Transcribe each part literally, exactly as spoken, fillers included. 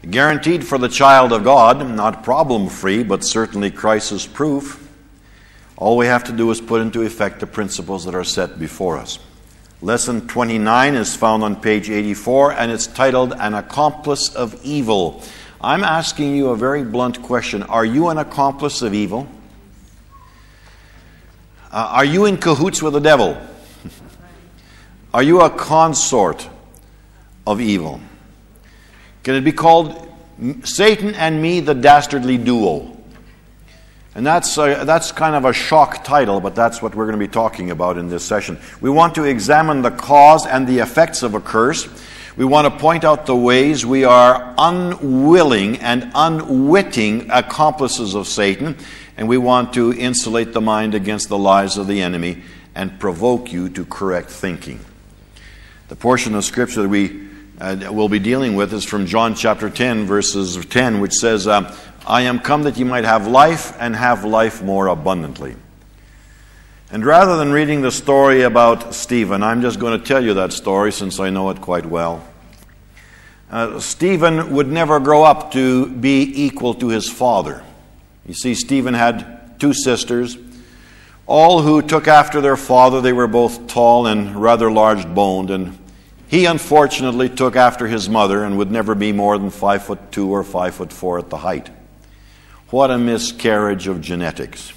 Guaranteed for the child of God, not problem-free, but certainly crisis-proof. All we have to do is put into effect the principles that are set before us. Lesson twenty-nine is found on page eighty-four, and it's titled, An Accomplice of Evil. I'm asking you a very blunt question. Are you an accomplice of evil? Uh, are you in cahoots with the devil? Are you a consort of evil? Can it be called Satan and Me, the Dastardly Duo? And that's a, that's kind of a shock title, but that's what we're going to be talking about in this session. We want to examine the cause and the effects of a curse. We want to point out the ways we are unwilling and unwitting accomplices of Satan, and we want to insulate the mind against the lies of the enemy and provoke you to correct thinking. The portion of Scripture that we uh, will be dealing with is from John chapter ten, verses ten, which says, uh, I am come that ye might have life, and have life more abundantly. And rather than reading the story about Stephen, I'm just going to tell you that story since I know it quite well. Uh, Stephen would never grow up to be equal to his father. You see, Stephen had two sisters, all who took after their father. They were both tall and rather large-boned, and he unfortunately took after his mother and would never be more than five foot two or five foot four at the height. What a miscarriage of genetics.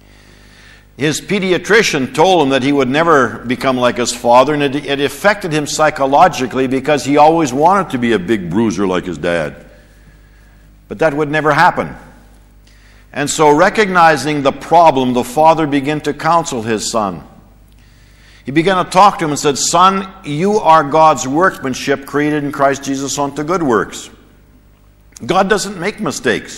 His pediatrician told him that he would never become like his father, and it, it affected him psychologically because he always wanted to be a big bruiser like his dad. But that would never happen. And so, recognizing the problem, the father began to counsel his son. He began to talk to him and said, Son, you are God's workmanship created in Christ Jesus unto good works. God doesn't make mistakes.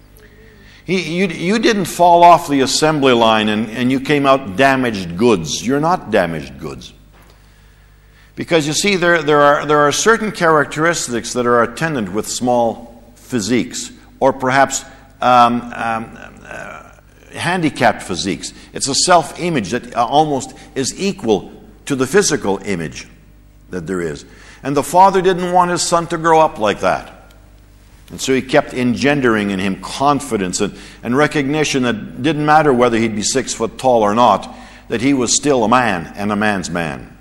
He, you, you didn't fall off the assembly line and, and you came out damaged goods. You're not damaged goods. Because you see, there, there, are, there are certain characteristics that are attendant with small physiques, or perhaps um, um, uh, handicapped physiques. It's a self-image that almost is equal to the physical image that there is. And the father didn't want his son to grow up like that. And so he kept engendering in him confidence and, and recognition that didn't matter whether he'd be six foot tall or not, that he was still a man and a man's man.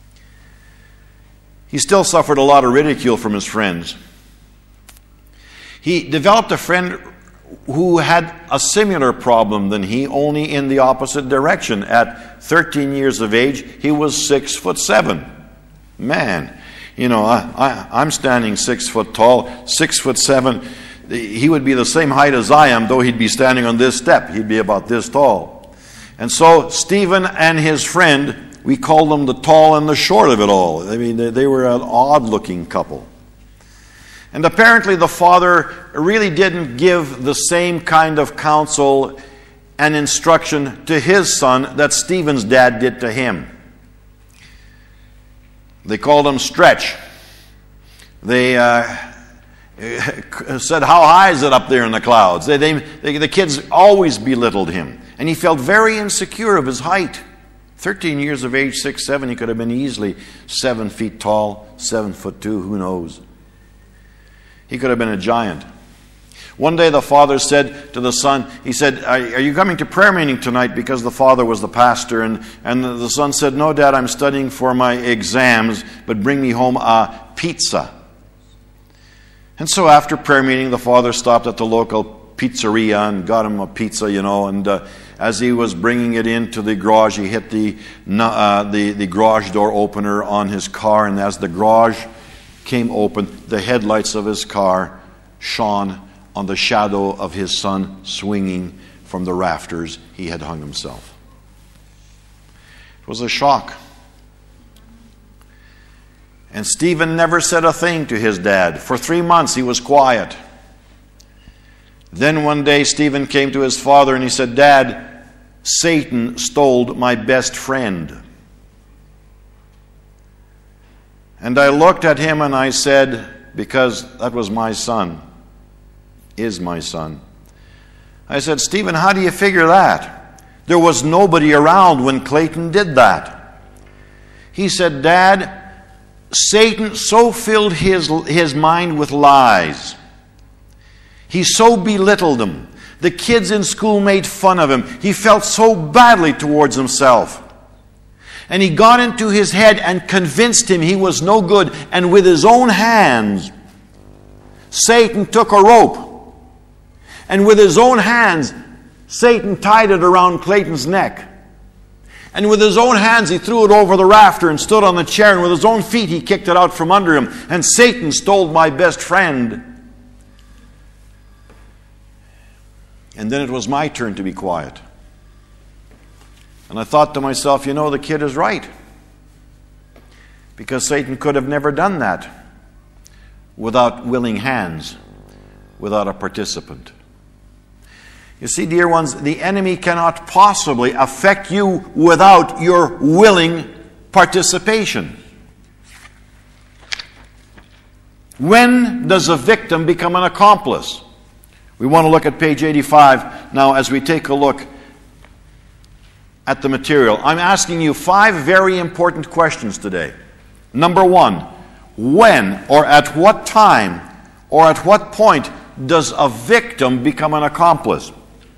He still suffered a lot of ridicule from his friends. He developed a friend who had a similar problem than he, only in the opposite direction. At thirteen years of age, he was six foot seven. Man, you know, I, I, I'm standing six foot tall, six foot seven. He would be the same height as I am, though he'd be standing on this step. He'd be about this tall. And so Stephen and his friend, we call them the tall and the short of it all. I mean, they, they were an odd-looking couple. And apparently the father really didn't give the same kind of counsel and instruction to his son that Stephen's dad did to him. They called him Stretch. They uh, said, how high is it up there in the clouds? They, they, they, the kids always belittled him. And he felt very insecure of his height. thirteen years of age, six, seven, he could have been easily seven feet tall, seven foot two, who knows. He could have been a giant. One day the father said to the son, he said, are, are you coming to prayer meeting tonight? Because the father was the pastor. And, and the son said, no, Dad, I'm studying for my exams, but bring me home a pizza. And so after prayer meeting, the father stopped at the local pizzeria and got him a pizza, you know, and uh, as he was bringing it into the garage, he hit the, uh, the, the garage door opener on his car, and as the garage came open, the headlights of his car shone on the shadow of his son swinging from the rafters he had hung himself. It was a shock. And Stephen never said a thing to his dad. For three months he was quiet. Then one day Stephen came to his father and he said, Dad, Satan stole my best friend. And I looked at him and I said, because that was my son, is my son. I said, Stephen, how do you figure that? There was nobody around when Clayton did that. He said, Dad, Satan so filled his, his mind with lies He so belittled them. The kids in school made fun of him. He felt so badly towards himself. And he got into his head and convinced him he was no good. And with his own hands, Satan took a rope. And with his own hands, Satan tied it around Clayton's neck. And with his own hands, he threw it over the rafter and stood on the chair. And with his own feet, he kicked it out from under him. And Satan stole my best friend. And then it was my turn to be quiet. And I thought to myself, you know, the kid is right. Because Satan could have never done that without willing hands, without a participant. You see, dear ones, the enemy cannot possibly affect you without your willing participation. When does a victim become an accomplice? We want to look at page eighty-five now as we take a look at the material. I'm asking you five very important questions today. Number one, when or at what time or at what point does a victim become an accomplice?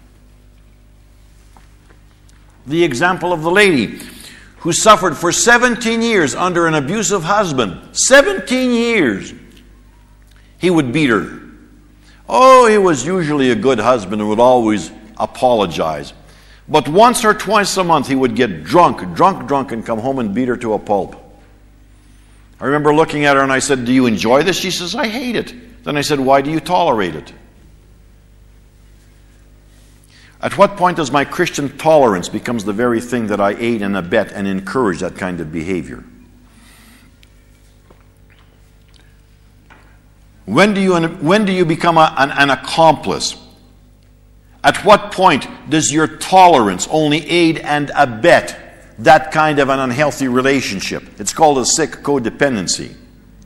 The example of the lady who suffered for seventeen years under an abusive husband. seventeen years. He would beat her. Oh, he was usually a good husband and would always apologize. But once or twice a month he would get drunk, drunk, drunk, and come home and beat her to a pulp. I remember looking at her and I said, do you enjoy this? She says, I hate it. Then I said, why do you tolerate it? At what point does my Christian tolerance becomes the very thing that I aid and abet and encourage that kind of behavior? When do you, when do you become a, an, an accomplice? At what point does your tolerance only aid and abet that kind of an unhealthy relationship? It's called a sick codependency.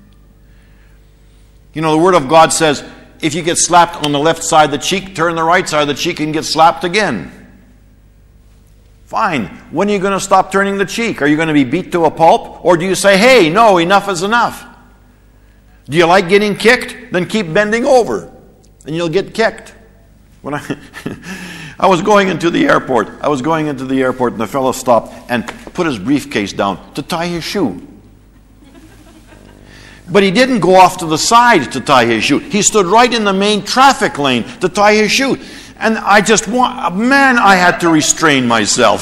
You know, the Word of God says, if you get slapped on the left side of the cheek, turn the right side of the cheek and get slapped again. Fine. When are you going to stop turning the cheek? Are you going to be beat to a pulp? Or do you say, hey, no, enough is enough? Do you like getting kicked? Then keep bending over, and you'll get kicked. When I, I was going into the airport, I was going into the airport, and the fellow stopped and put his briefcase down to tie his shoe. But he didn't go off to the side to tie his shoe. He stood right in the main traffic lane to tie his shoe. And I just want, man, I had to restrain myself.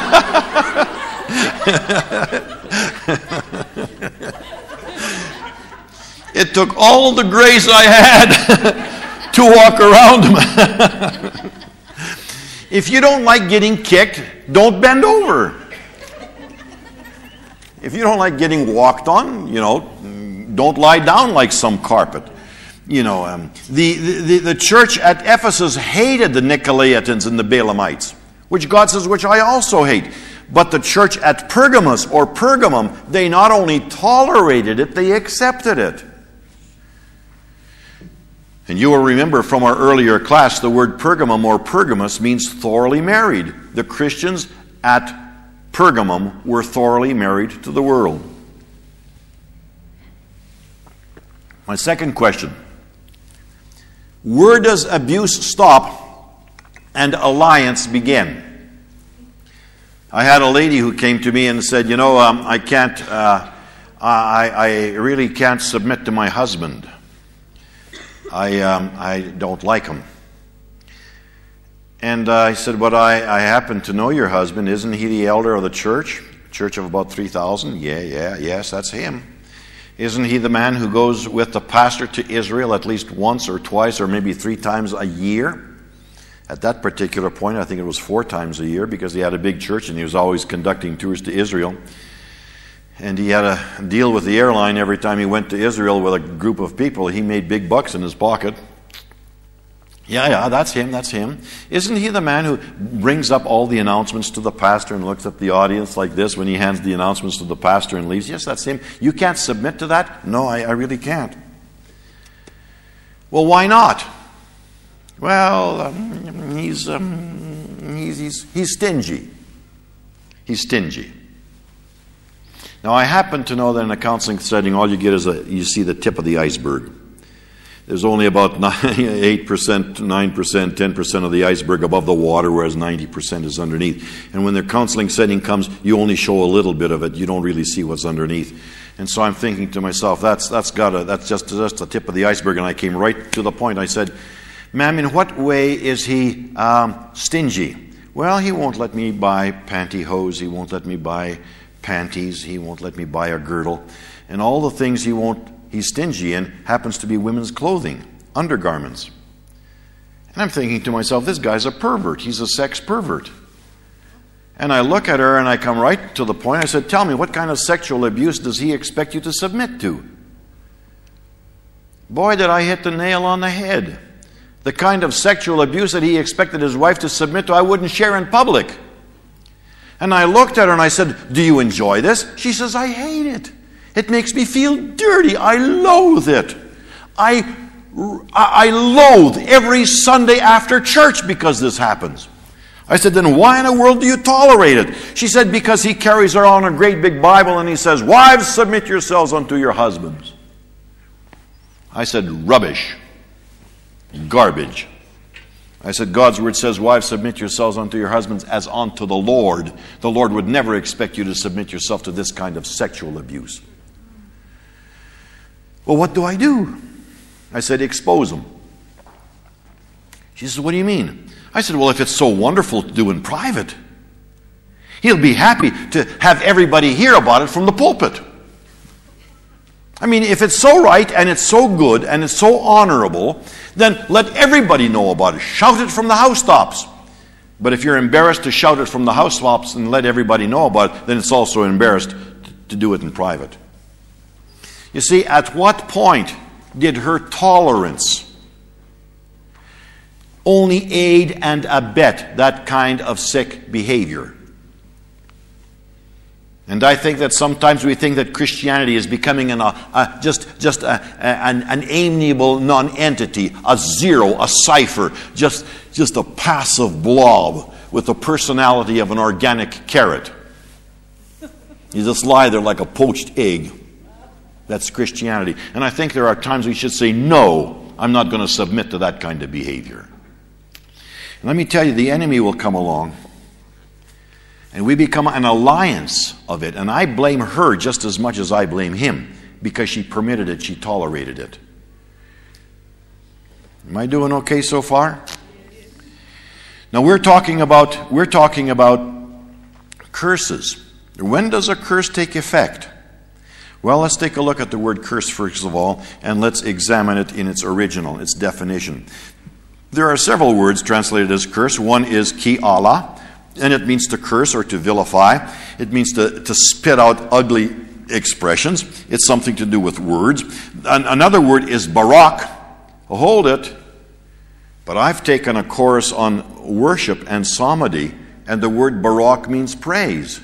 It took all the grace I had to walk around him. If you don't like getting kicked, don't bend over. If you don't like getting walked on, you know, don't lie down like some carpet. You know, um, the, the, the church at Ephesus hated the Nicolaitans and the Balaamites, which God says, which I also hate. But the church at Pergamos or Pergamum, they not only tolerated it, they accepted it. And you will remember from our earlier class, the word Pergamum or Pergamos means thoroughly married. The Christians at Pergamum were thoroughly married to the world. My second question. Where does abuse stop and alliance begin? I had a lady who came to me and said, you know, um, I can't, uh, I, I really can't submit to my husband. I, um, I don't like him. And uh, I said, but I, I happen to know your husband. Isn't he the elder of the church? Church of about three thousand? Yeah, yeah, yes, that's him. Isn't he the man who goes with the pastor to Israel at least once or twice or maybe three times a year? At that particular point, I think it was four times a year because he had a big church and he was always conducting tours to Israel. And he had a deal with the airline every time he went to Israel with a group of people. He made big bucks in his pocket. Yeah, yeah, that's him, that's him. Isn't he the man who brings up all the announcements to the pastor and looks at the audience like this when he hands the announcements to the pastor and leaves? Yes, that's him. You can't submit to that? No, I, I really can't. Well, why not? Well, um, he's, um, he's, he's, he's stingy. He's stingy. Now, I happen to know that in a counseling setting, all you get is a, you see the tip of the iceberg. there's only about eight percent, nine percent, ten percent of the iceberg above the water, whereas ninety percent is underneath. And when the counseling setting comes, you only show a little bit of it. You don't really see what's underneath. And so I'm thinking to myself, that's that's got a, that's just just the tip of the iceberg. And I came right to the point. I said, "Ma'am, in what way is he um, stingy?" "Well, he won't let me buy pantyhose. He won't let me buy panties. He won't let me buy a girdle, and all the things he won't." He's stingy in happens to be women's clothing, undergarments. And I'm thinking to myself, this guy's a pervert. He's a sex pervert. And I look at her and I come right to the point. I said, "Tell me, what kind of sexual abuse does he expect you to submit to?" Boy, did I hit the nail on the head. The kind of sexual abuse that he expected his wife to submit to, I wouldn't share in public. And I looked at her and I said, "Do you enjoy this?" She says, "I hate it. It makes me feel dirty. I loathe it. I, I loathe every Sunday after church because this happens." I said, "Then why in the world do you tolerate it?" She said, "Because he carries around a great big Bible and he says, 'Wives, submit yourselves unto your husbands.'" I said, "Rubbish. Garbage." I said, "God's word says, 'Wives, submit yourselves unto your husbands as unto the Lord.' The Lord would never expect you to submit yourself to this kind of sexual abuse." "Well, what do I do?" I said, "Expose him." She says, "What do you mean?" I said, "Well, if it's so wonderful to do in private, he'll be happy to have everybody hear about it from the pulpit. I mean, if it's so right and it's so good and it's so honorable, then let everybody know about it. Shout it from the housetops. But if you're embarrassed to shout it from the housetops and let everybody know about it, then it's also embarrassed to do it in private." You see, at what point did her tolerance only aid and abet that kind of sick behavior? And I think that sometimes we think that Christianity is becoming an, uh, uh, just, just a, a, an, an amiable non-entity, a zero, a cipher, just, just a passive blob with the personality of an organic carrot. You just lie there like a poached egg. That's Christianity. And I think there are times we should say, "No, I'm not going to submit to that kind of behavior." And let me tell you, the enemy will come along and we become an alliance of it. And I blame her just as much as I blame him because she permitted it, she tolerated it. Am I doing okay so far? Now we're talking about we're talking about curses. When does a curse take effect? Well, let's take a look at the word curse first of all, and let's examine it in its original, its definition. There are several words translated as curse. One is ki ala, and it means to curse or to vilify. It means to, to spit out ugly expressions. It's something to do with words. An, another word is barak. Well, hold it. But I've taken a course on worship and psalmody, and the word barak means praise.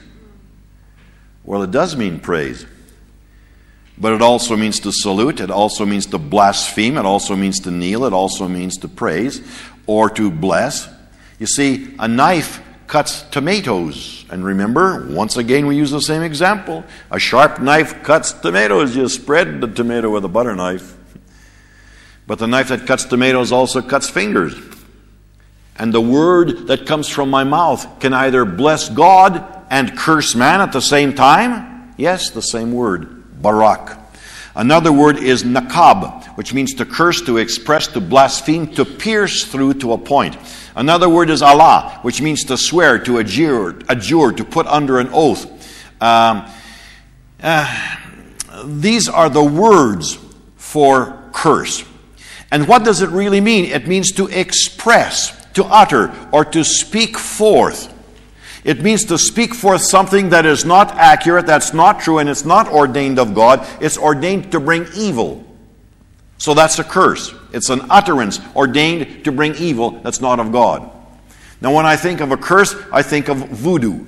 Well, it does mean praise. But it also means to salute. It also means to blaspheme. It also means to kneel. It also means to praise or to bless. You see, a knife cuts tomatoes. And remember, once again, we use the same example. A sharp knife cuts tomatoes. You spread the tomato with a butter knife. But the knife that cuts tomatoes also cuts fingers. And the word that comes from my mouth can either bless God and curse man at the same time. Yes, the same word. Barak. Another word is nakab, which means to curse, to express, to blaspheme, to pierce through to a point. Another word is Allah, which means to swear, to adjure, adjure, to put under an oath. Um, uh, these are the words for curse. And what does it really mean? It means to express, to utter, or to speak forth. It means to speak forth something that is not accurate, that's not true, and it's not ordained of God. It's ordained to bring evil. So that's a curse. It's an utterance ordained to bring evil that's not of God. Now when I think of a curse, I think of voodoo.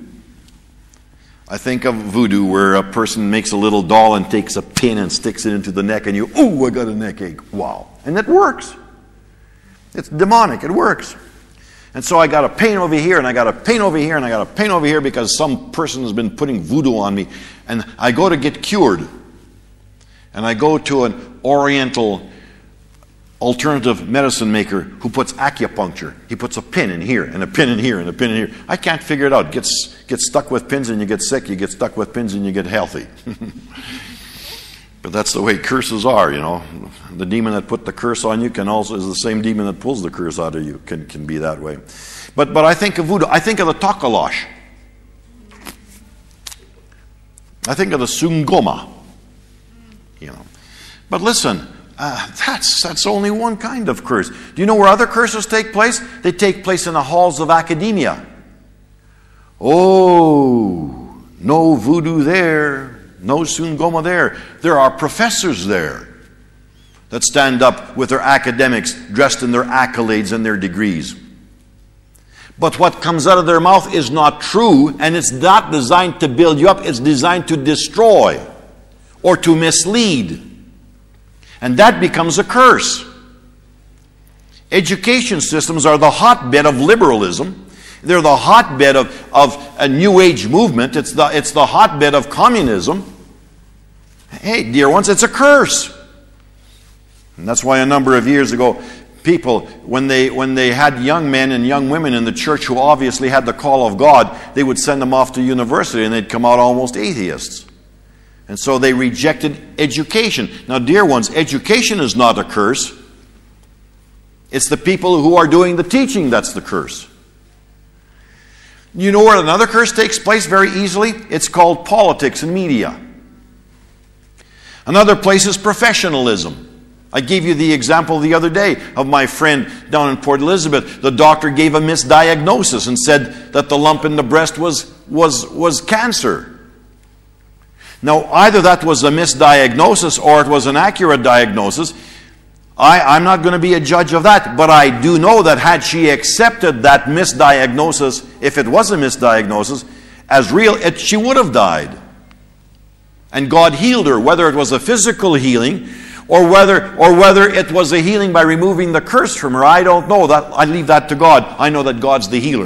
I think of voodoo where a person makes a little doll and takes a pin and sticks it into the neck and you, oh, I got a neck ache. Wow. And it works. It's demonic. It works. And so I got a pain over here, and I got a pain over here, and I got a pain over here because some person has been putting voodoo on me. And I go to get cured. And I go to an oriental alternative medicine maker who puts acupuncture. He puts a pin in here, and a pin in here, and a pin in here. I can't figure it out. Gets gets stuck with pins and you get sick. You get stuck with pins and you get healthy. But that's the way curses are, you know. The demon that put the curse on you can also is the same demon that pulls the curse out of you. Can can be that way. But but I think of voodoo. I think of the takalosh. I think of the sungoma. You know. But listen, uh, that's that's only one kind of curse. Do you know where other curses take place? They take place in the halls of academia. Oh, no voodoo there. No sungoma there. There are professors there that stand up with their academics dressed in their accolades and their degrees. But what comes out of their mouth is not true, and it's not designed to build you up. It's designed to destroy or to mislead. And that becomes a curse. Education systems are the hotbed of liberalism. They're the hotbed of, of a New Age movement. It's the, it's the hotbed of communism. Hey, dear ones, it's a curse. And that's why a number of years ago, people, when they, when they had young men and young women in the church who obviously had the call of God, they would send them off to university and they'd come out almost atheists. And so they rejected education. Now, dear ones, education is not a curse. It's the people who are doing the teaching that's the curse. You know where another curse takes place very easily? It's called politics and media. Another place is professionalism. I gave you the example the other day of my friend down in Port Elizabeth. The doctor gave a misdiagnosis and said that the lump in the breast was, was, was cancer. Now, either that was a misdiagnosis or it was an accurate diagnosis. I, I'm not going to be a judge of that, but I do know that had she accepted that misdiagnosis, if it was a misdiagnosis, as real, it, she would have died. And God healed her, whether it was a physical healing or whether, or whether it was a healing by removing the curse from her. I don't know. That, I leave that to God. I know that God's the healer.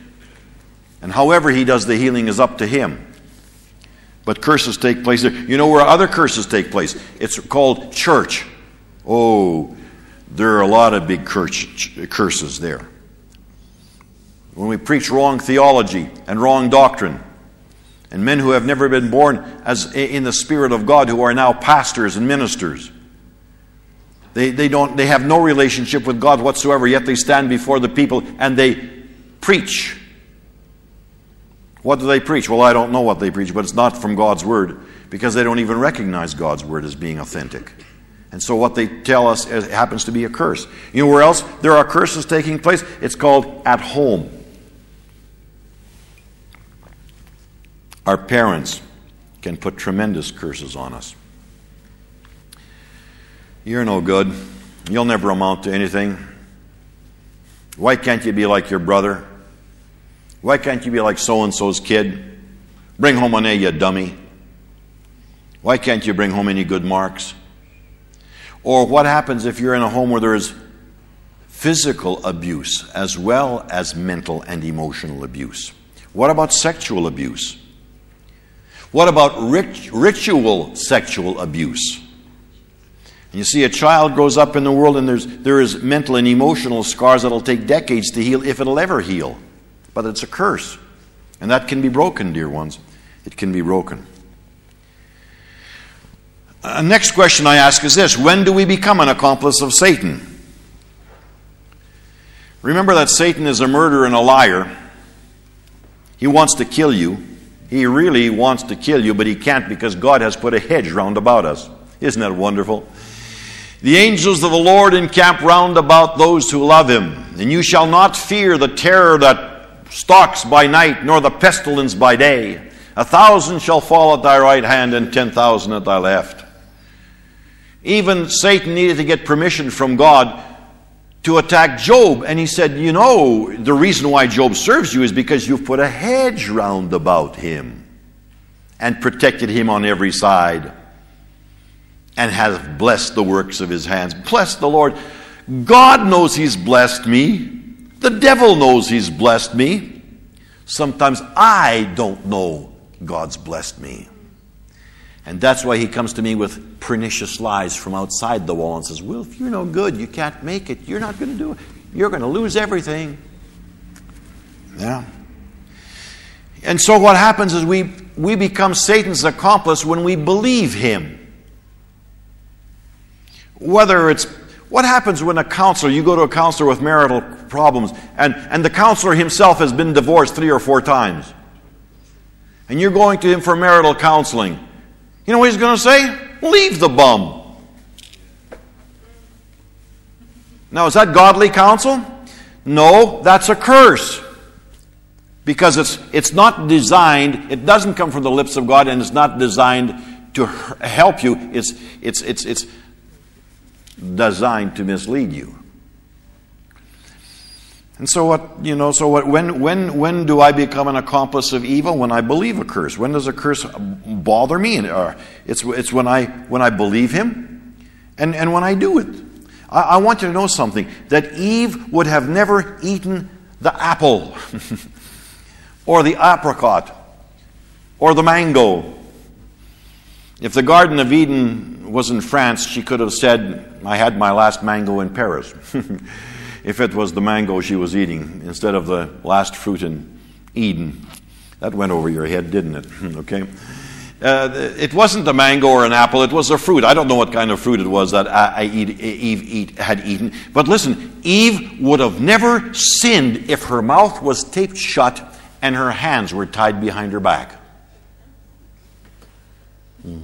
And however He does the healing is up to Him. But curses take place there. You know where other curses take place? It's called church. Oh, there are a lot of big curses there. When we preach wrong theology and wrong doctrine, and men who have never been born as in the Spirit of God who are now pastors and ministers, they, they, don't, they have no relationship with God whatsoever, yet they stand before the people and they preach. What do they preach? Well, I don't know what they preach, but it's not from God's Word, because they don't even recognize God's Word as being authentic. And so what they tell us happens to be a curse. You know where else there are curses taking place? It's called at home. Our parents can put tremendous curses on us. You're no good. You'll never amount to anything. Why can't you be like your brother? Why can't you be like so-and-so's kid? Bring home an A, you dummy. Why can't you bring home any good marks? Or what happens if you're in a home where there is physical abuse as well as mental and emotional abuse? What about sexual abuse? What about rit- ritual sexual abuse? And you see, a child grows up in the world and there's, there is mental and emotional scars that'll take decades to heal, if it'll ever heal. But it's a curse. And that can be broken, dear ones. It can be broken. Uh, next question I ask is this: when do we become an accomplice of Satan? Remember that Satan is a murderer and a liar. He wants to kill you. He really wants to kill you, but he can't because God has put a hedge round about us. Isn't that wonderful? The angels of the Lord encamp round about those who love Him. And you shall not fear the terror that stalks by night, nor the pestilence by day. A thousand shall fall at thy right hand, and ten thousand at thy left. Even Satan needed to get permission from God to attack Job. And he said, you know, the reason why Job serves you is because you've put a hedge round about him and protected him on every side and have blessed the works of his hands. Bless the Lord. God knows He's blessed me. The devil knows he's blessed me. Sometimes I don't know God's blessed me. And that's why he comes to me with pernicious lies from outside the wall and says, well, if you're no good, you can't make it, you're not going to do it. You're going to lose everything. Yeah. And so what happens is we, we become Satan's accomplice when we believe him. Whether it's, what happens when a counselor, you go to a counselor with marital problems, and, and the counselor himself has been divorced three or four times. And you're going to him for marital counseling. You know what he's going to say? Leave the bum. Now, is that godly counsel? No, that's a curse. Because it's it's not designed, it doesn't come from the lips of God, and it's not designed to help you. It's it's it's it's designed to mislead you. And so what, you know, so what, when, when, when do I become an accomplice of evil? When I believe a curse. When does a curse bother me? It's, it's when I, when I believe him and, and when I do it. I, I want you to know something, that Eve would have never eaten the apple or the apricot or the mango. If the Garden of Eden was in France, she could have said, I had my last mango in Paris. If it was the mango she was eating instead of the last fruit in Eden. That went over your head, didn't it? Okay. Uh, it wasn't a mango or an apple, it was a fruit. I don't know what kind of fruit it was that I, I eat, Eve eat, had eaten. But listen, Eve would have never sinned if her mouth was taped shut and her hands were tied behind her back. Mm.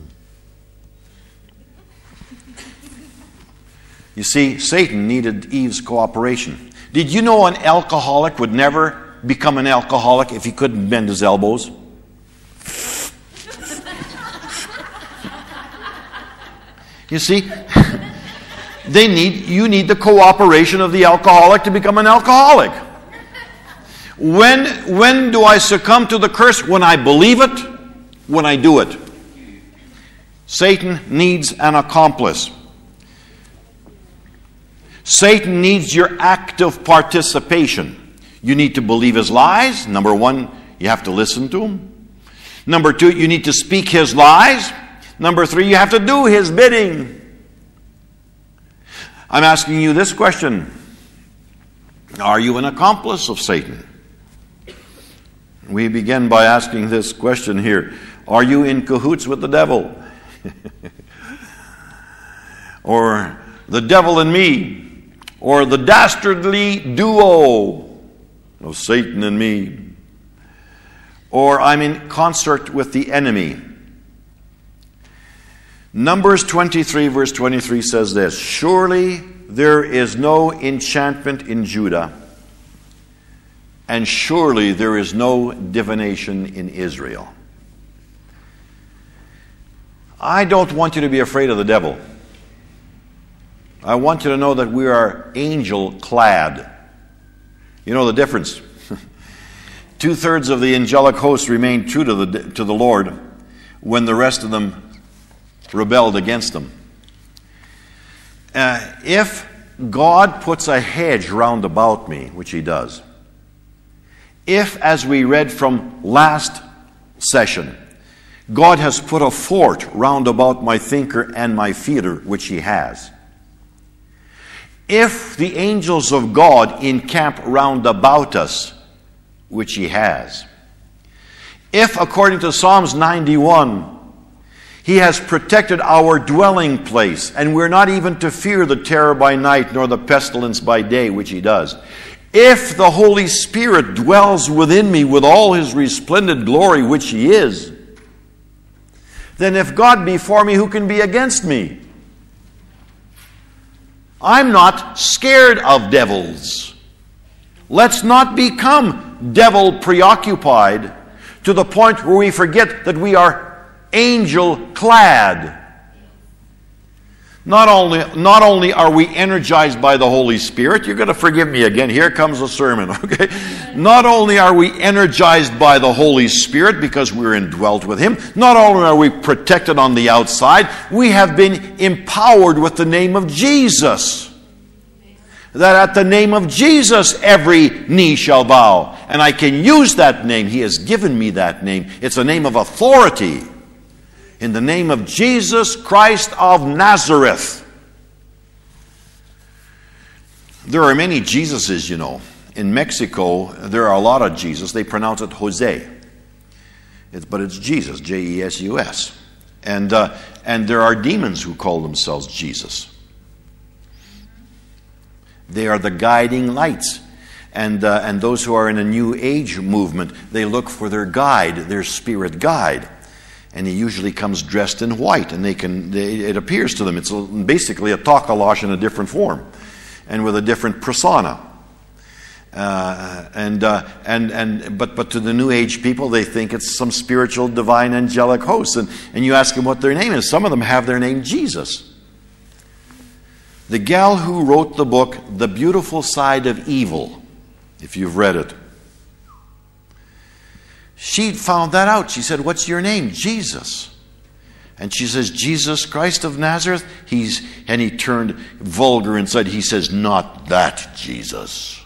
You see, Satan needed Eve's cooperation. Did you know an alcoholic would never become an alcoholic if he couldn't bend his elbows? You see, they need, you need the cooperation of the alcoholic to become an alcoholic. When, when do I succumb to the curse? When I believe it, when I do it. Satan needs an accomplice. Satan needs your active participation. You need to believe his lies. Number one, you have to listen to him. Number two, you need to speak his lies. Number three, you have to do his bidding. I'm asking you this question. Are you an accomplice of Satan? We begin by asking this question here. Are you in cahoots with the devil? Or the devil and me? Or the dastardly duo of Satan and me? Or I'm in concert with the enemy? Numbers twenty-three verse twenty-three says this, surely there is no enchantment in Judah, and surely there is no divination in Israel. I don't want you to be afraid of the devil. I want you to know that we are angel-clad. You know the difference. Two-thirds of the angelic host remained true to the, to the Lord when the rest of them rebelled against him. Uh, if God puts a hedge round about me, which he does, if, as we read from last session, God has put a fort round about my thinker and my feeler, which he has, if the angels of God encamp round about us, which he has, if, according to Psalms ninety-one, he has protected our dwelling place, and we're not even to fear the terror by night, nor the pestilence by day, which he does. If the Holy Spirit dwells within me with all his resplendent glory, which he is, then if God be for me, who can be against me? I'm not scared of devils. Let's not become devil preoccupied to the point where we forget that we are angel-clad. Not only, not only are we energized by the Holy Spirit, you're going to forgive me again, here comes a sermon, okay? Not only are we energized by the Holy Spirit because we're indwelt with him, not only are we protected on the outside, we have been empowered with the name of Jesus. That at the name of Jesus every knee shall bow. And I can use that name. He has given me that name. It's a name of authority. In the name of Jesus Christ of Nazareth. There are many Jesuses, you know. In Mexico, there are a lot of Jesus. They pronounce it Jose. It's, but it's Jesus, J E S U S. And, uh, and there are demons who call themselves Jesus. They are the guiding lights. And, uh, and those who are in a New Age movement, they look for their guide, their spirit guide. And he usually comes dressed in white, and they can. They, it appears to them it's a, basically a takalash in a different form, and with a different persona. Uh, and uh, and and but but to the New Age people, they think it's some spiritual, divine, angelic host. And and you ask them what their name is. Some of them have their name Jesus. The gal who wrote the book "The Beautiful Side of Evil," if you've read it. She found that out. She said, "What's your name?" "Jesus." And she says, "Jesus Christ of Nazareth?" He's and he turned vulgar and said, he says, "Not that Jesus."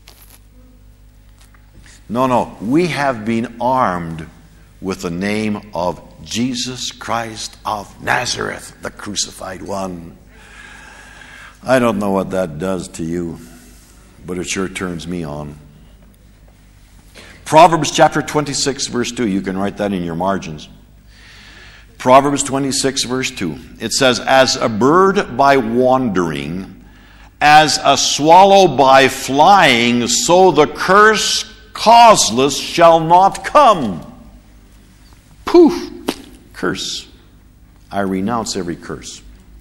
No, no. We have been armed with the name of Jesus Christ of Nazareth, the crucified one. I don't know what that does to you, but it sure turns me on. Proverbs chapter twenty-six, verse two. You can write that in your margins. Proverbs twenty-six, verse two. It says, "As a bird by wandering, as a swallow by flying, so the curse causeless shall not come." Poof! Curse. I renounce every curse.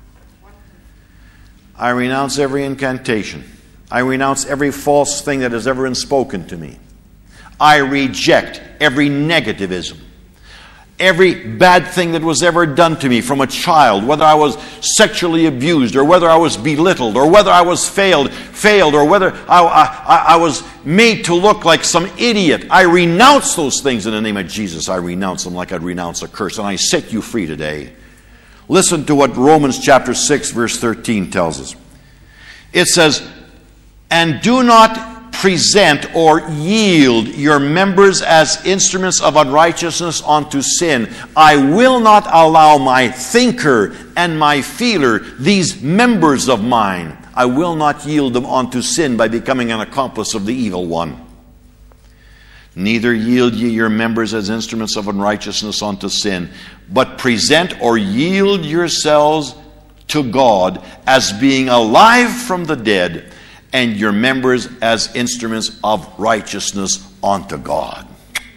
I renounce every incantation. I renounce every false thing that has ever been spoken to me. I reject every negativism, every bad thing that was ever done to me from a child, whether I was sexually abused, or whether I was belittled, or whether I was failed, failed, or whether I, I, I was made to look like some idiot. I renounce those things in the name of Jesus. I renounce them like I'd renounce a curse, and I set you free today. Listen to what Romans chapter six, verse thirteen tells us. It says, "And do not present or yield your members as instruments of unrighteousness unto sin. I will not allow my thinker and my feeler, these members of mine, I will not yield them unto sin by becoming an accomplice of the evil one. Neither yield ye your members as instruments of unrighteousness unto sin, but present or yield yourselves to God as being alive from the dead, and your members as instruments of righteousness unto God."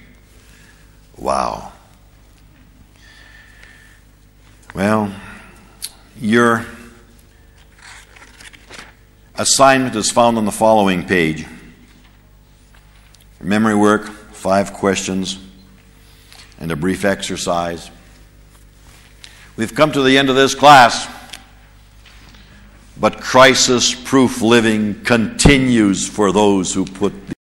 Wow. Well, your assignment is found on the following page. Memory work, five questions, and a brief exercise. We've come to the end of this class. But crisis-proof living continues for those who put